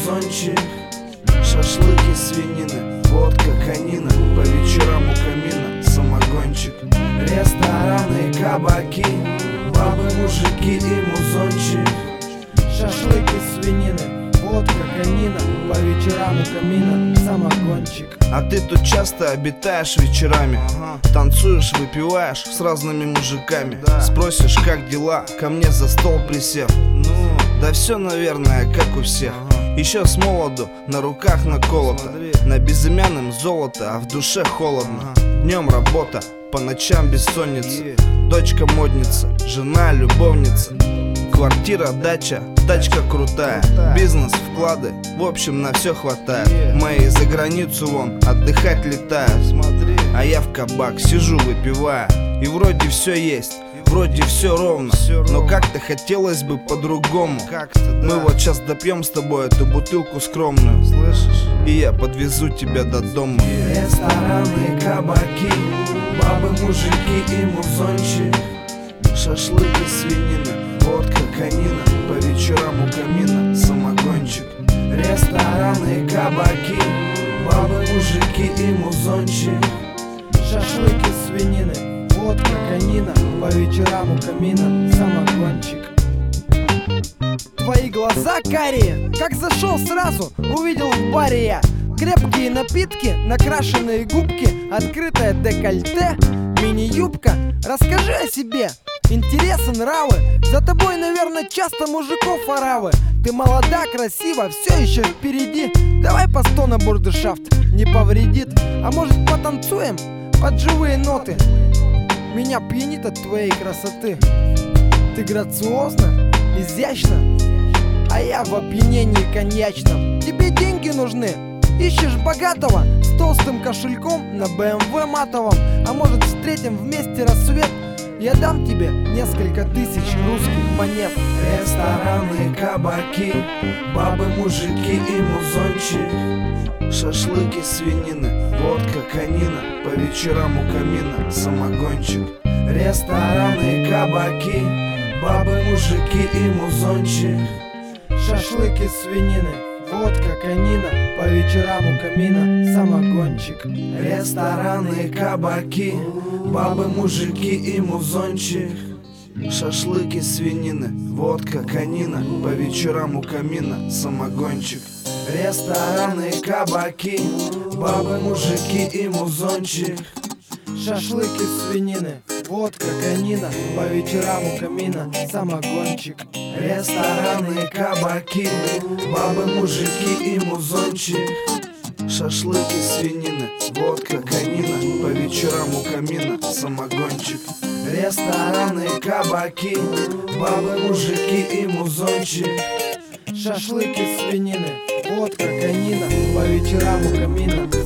музончик. Шашлыки, свинины, водка, конина, по вечерам у камина самогончик. Рестораны, кабаки, бабы, мужики и музончик. Шашлыки, свинины, водка, конина, по вечерам у камина самогончик. А ты тут часто обитаешь вечерами, танцуешь, выпиваешь с разными мужиками. Спросишь, как дела, ко мне за стол присев. Да все, наверное, как у всех. Еще с молоду, на руках наколото, на безымянном золото, а в душе холодно. Днем работа, по ночам бессонница. Дочка модница, жена любовница. Квартира, дача, тачка крутая. Бизнес, вклады, в общем на все хватает. Мои за границу вон отдыхать летают. А я в кабак сижу, выпивая. И вроде все есть, вроде все ровно, но как-то хотелось бы по-другому. Мы вот сейчас допьем с тобой эту бутылку скромную, слышишь? И я подвезу тебя до дома. Рестораны, кабаки, бабы, мужики и музончик. Шашлыки, свинина, водка, конина, по вечерам у камина самогончик. Рестораны, кабаки, бабы, мужики и музончик. Шашлыки, свинины, водка, конина, по вечерам у камина самогончик. Твои глаза карие, как зашел сразу, увидел в баре я. Крепкие напитки, накрашенные губки, открытое декольте, мини-юбка. Расскажи о себе, интересы, нравы. За тобой, наверное, часто мужиков оравы. Ты молода, красива, все еще впереди. Давай по 100 на бурдершафт, не повредит. А может потанцуем под живые ноты? Меня пьянит от твоей красоты. Ты грациозна, изящна, а я в опьянении коньячном. Тебе деньги нужны, ищешь богатого с толстым кошельком на BMW матовом. А может встретим вместе рассвет? Я дам тебе несколько тысяч русских монет. Рестораны, кабаки, бабы, мужики и музончик. Шашлыки, свинины, водка, конина, по вечерам у камина самогончик. Рестораны, кабаки, бабы, мужики и музончик. Шашлыки, свинины, водка, конина, по вечерам у камина самогончик. Рестораны, кабаки, бабы, мужики и музончик. Шашлыки, свинины, водка, конина, по вечерам у камина самогончик. Рестораны, кабаки, бабы, мужики и музончик. Шашлыки, свинины, водка, конина, по вечерам у камина самогончик. Рестораны, кабаки, бабы, мужики и музончик. Шашлыки, свинины, водка, конина, по вечерам у камина самогончик. Рестораны, кабаки, бабы, мужики и музончик. Шашлыки, свинины, водка, конина, по вечерам у камина